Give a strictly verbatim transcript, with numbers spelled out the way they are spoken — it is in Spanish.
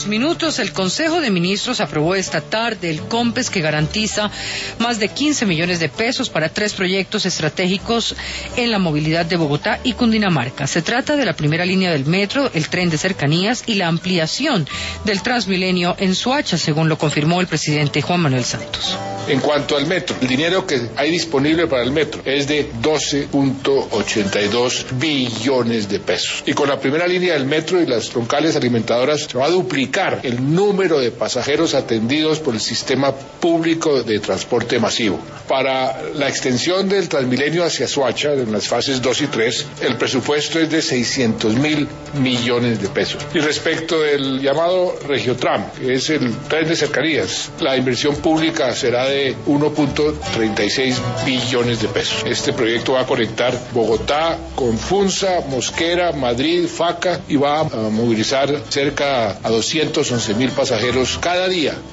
diez minutos, el Consejo de Ministros aprobó esta tarde el COMPES que garantiza más de quince millones de pesos para tres proyectos estratégicos en la movilidad de Bogotá y Cundinamarca. Se trata de la primera línea del metro, el tren de cercanías y la ampliación del Transmilenio en Soacha, según lo confirmó el presidente Juan Manuel Santos. En cuanto al metro, el dinero que hay disponible para el metro es de doce punto ochenta y dos billones de pesos. Y con la primera línea del metro y las troncales alimentadoras se va a duplicar el número de pasajeros atendidos por el sistema público de transporte masivo. Para la extensión del Transmilenio hacia Soacha, en las fases dos y tres, el presupuesto es de seiscientos mil millones de pesos. Y respecto del llamado Regiotram, que es el tren de cercanías, la inversión pública será de de uno punto treinta y seis billones de pesos. Este proyecto va a conectar Bogotá con Funza, Mosquera, Madrid, Faca y va a movilizar cerca a doscientos once mil pasajeros cada día.